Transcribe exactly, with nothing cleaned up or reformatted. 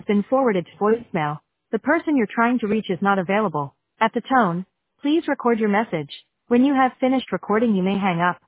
been forwarded to voicemail. The person you're trying to reach is not available. At the tone, please record your message. When you have finished recording, you may hang up.